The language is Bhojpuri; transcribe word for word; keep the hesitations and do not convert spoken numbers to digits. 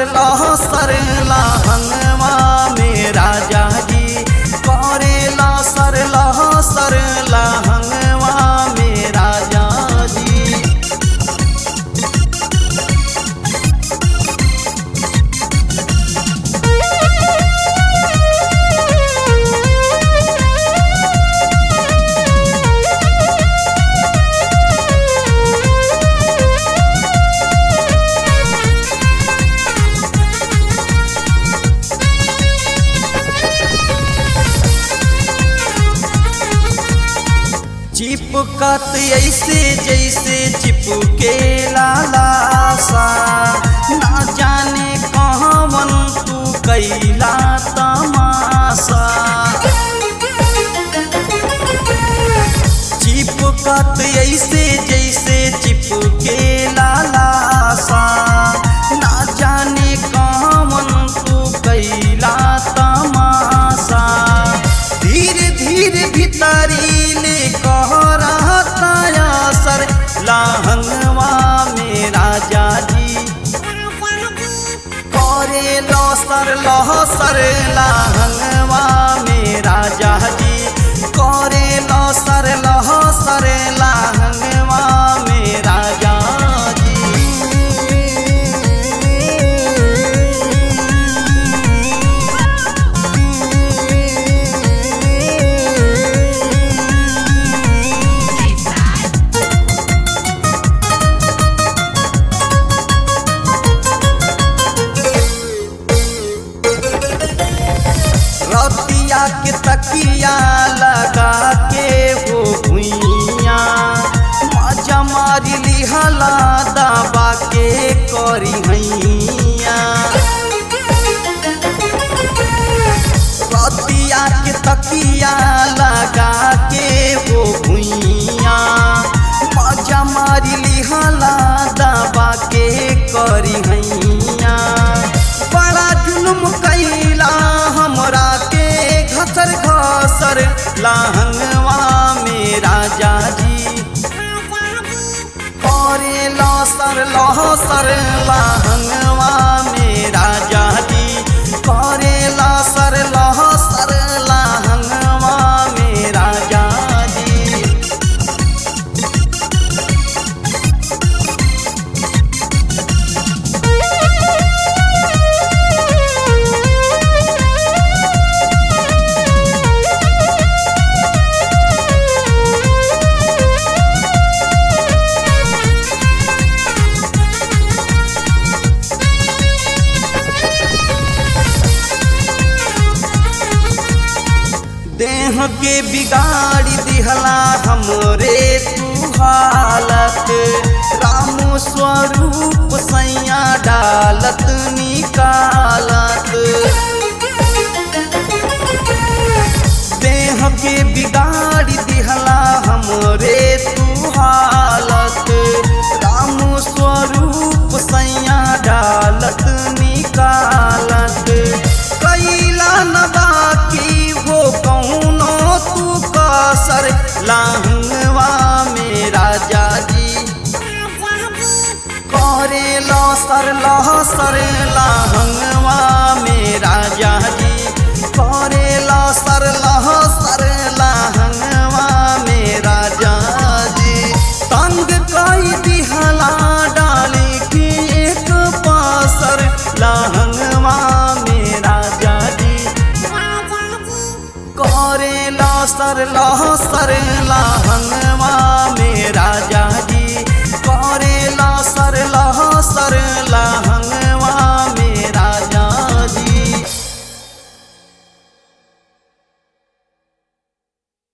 लहसर लहंगवा में राजा जी करे लहसर लहसर लहंगवा में राजा जी। चिपकत ऐसे जैसे चिपके लालासा ना जाने कहवन तू कैला तमाशा। चिपकत ऐसे जैसे चिपके लालासा ना जाने कहवन तू कैला तमाशा। धीरे धीरे भीतरी कह रहता असर लहंगवा में राजा जी करे लहसर लहसर लहंगवा में राजा जी करे लहसर लहसर लहंगवा में राजा जी। रतिया के तकिया लगा के हो भुइया मजा मारी लिहला दबा के करी हैया। रतिया के तकिया लगा के हो भुइया मजा मारी लिहला दबा के करी हैया। बड़ा जुल्म कैला हमरा के घसर घसर लहंगवा में राजा जी करे लहसर लहसर लहंगवा में राजा जी करे लहसर लहसर लहंगवा में राजा जी। देह के बिगाड़ी दिहला हमरे तू हालत राम स्वरूप सैया डालत निकालत। देह के बिगाड़ी दिहला हमरे तू हालत राम स्वरूप सैया डालत निकालत। कैला न बाकी हो कौनो तू कसर लहंगवा में राजा जी करे लहसर लहसर लहंगवा में राजा